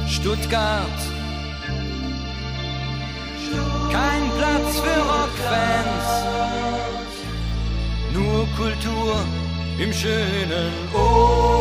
Stuttgart. Kein Platz für Rockfans, nur Kultur im schönen O.